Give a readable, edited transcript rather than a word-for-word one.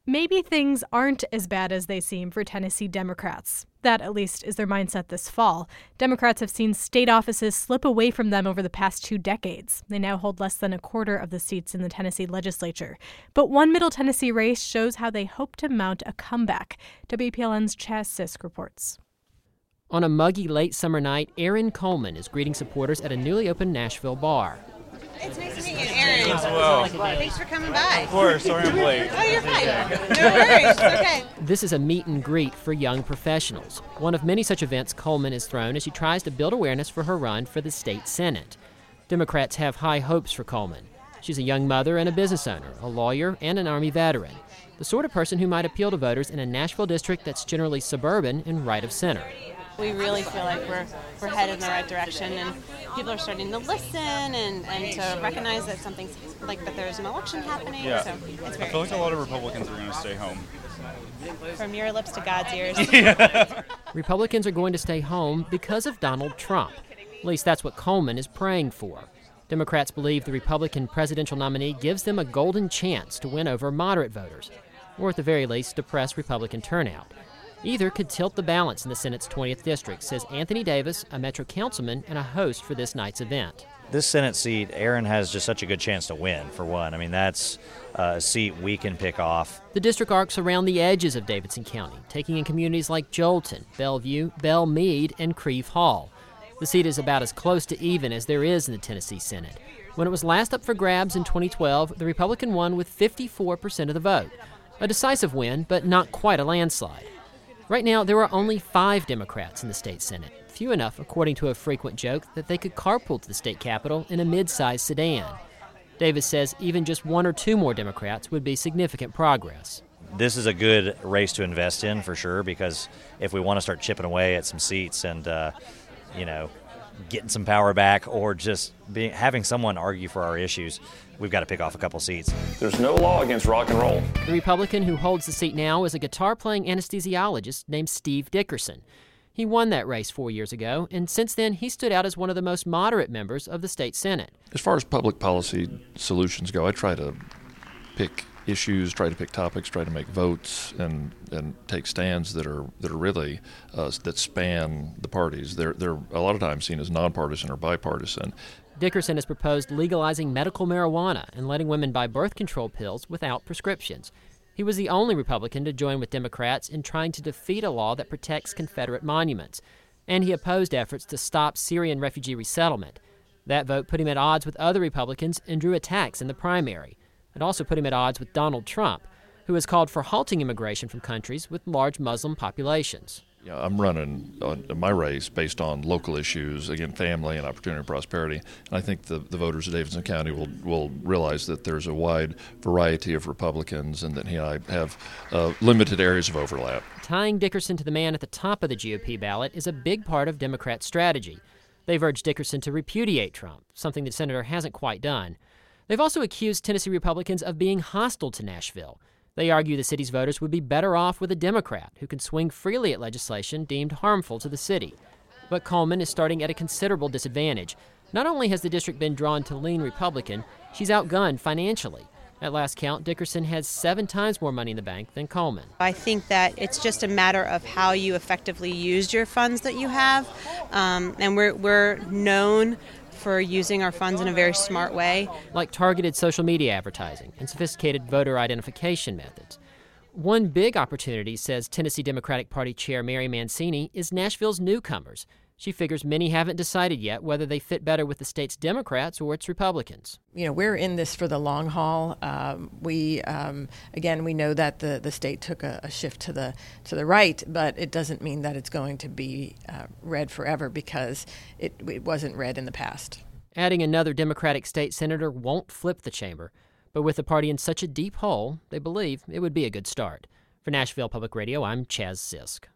Maybe things aren't as bad as they seem for Tennessee Democrats. That, at least, is their mindset this fall. Democrats have seen state offices slip away from them over the past 2 decades. They now hold less than a quarter of the seats in the Tennessee legislature. But one Middle Tennessee race shows how they hope to mount a comeback. WPLN's Chaz Sisk reports. On a muggy late summer night, Erin Coleman is greeting supporters at a newly opened Nashville bar. It's nice to meet you, Erin. As well. Thanks for coming by. Of course, sorry I'm late. Oh, you're fine. No worries. It's okay. This is a meet and greet for young professionals. One of many such events Coleman has thrown as she tries to build awareness for her run for the state Senate. Democrats have high hopes for Coleman. She's a young mother and a business owner, a lawyer, and an Army veteran. The sort of person who might appeal to voters in a Nashville district that's generally suburban and right of center. We really feel like we're headed in the right direction, and people are starting to listen and to recognize that something's like that there's an election happening. Yeah. So it's very I feel like a lot of Republicans are going to stay home. From your lips to God's ears. Republicans are going to stay home because of Donald Trump. At least that's what Coleman is praying for. Democrats believe the Republican presidential nominee gives them a golden chance to win over moderate voters, or at the very least depress Republican turnout. Either could tilt the balance in the Senate's 20th district, says Anthony Davis, a Metro councilman and a host for this night's event. This Senate seat, Erin has just such a good chance to win, for one. I mean, that's a seat we can pick off. The district arcs around the edges of Davidson County, taking in communities like Jolton, Bellevue, Belle Meade, and Creve Hall. The seat is about as close to even as there is in the Tennessee Senate. When it was last up for grabs in 2012, the Republican won with 54% of the vote. A decisive win, but not quite a landslide. Right now, there are only 5 Democrats in the state Senate, few enough, according to a frequent joke, that they could carpool to the state capitol in a mid-sized sedan. Davis says even just 1 or 2 more Democrats would be significant progress. This is a good race to invest in, for sure, because if we want to start chipping away at some seats and, getting some power back or just having someone argue for our issues, we've got to pick off a couple seats. There's no law against rock and roll. The Republican who holds the seat now is a guitar-playing anesthesiologist named Steve Dickerson. He won that race 4 years ago, and since then he stood out as one of the most moderate members of the state Senate. As far as public policy solutions go, I try to pick issues, try to pick topics, try to make votes, and take stands that are really that span the parties. They're a lot of times seen as nonpartisan or bipartisan. Dickerson has proposed legalizing medical marijuana and letting women buy birth control pills without prescriptions. He was the only Republican to join with Democrats in trying to defeat a law that protects Confederate monuments, and he opposed efforts to stop Syrian refugee resettlement. That vote put him at odds with other Republicans and drew attacks in the primary. It also put him at odds with Donald Trump, who has called for halting immigration from countries with large Muslim populations. Yeah, I'm running my race based on local issues, again, family and opportunity and prosperity. And I think the voters of Davidson County will realize that there's a wide variety of Republicans and that he and I have limited areas of overlap. Tying Dickerson to the man at the top of the GOP ballot is a big part of Democrat strategy. They've urged Dickerson to repudiate Trump, something the senator hasn't quite done. They've also accused Tennessee Republicans of being hostile to Nashville. They argue the city's voters would be better off with a Democrat who can swing freely at legislation deemed harmful to the city. But Coleman is starting at a considerable disadvantage. Not only has the district been drawn to lean Republican, she's outgunned financially. At last count, Dickerson has 7 times more money in the bank than Coleman. I think that it's just a matter of how you effectively used your funds that you have, and we're known for using our funds in a very smart way. Like targeted social media advertising and sophisticated voter identification methods. One big opportunity, says Tennessee Democratic Party Chair Mary Mancini, is Nashville's newcomers. She figures many haven't decided yet whether they fit better with the state's Democrats or its Republicans. We're in this for the long haul. We know that the state took a shift to the right, but it doesn't mean that it's going to be red forever because it wasn't red in the past. Adding another Democratic state senator won't flip the chamber, but with the party in such a deep hole, they believe it would be a good start. For Nashville Public Radio, I'm Chaz Sisk.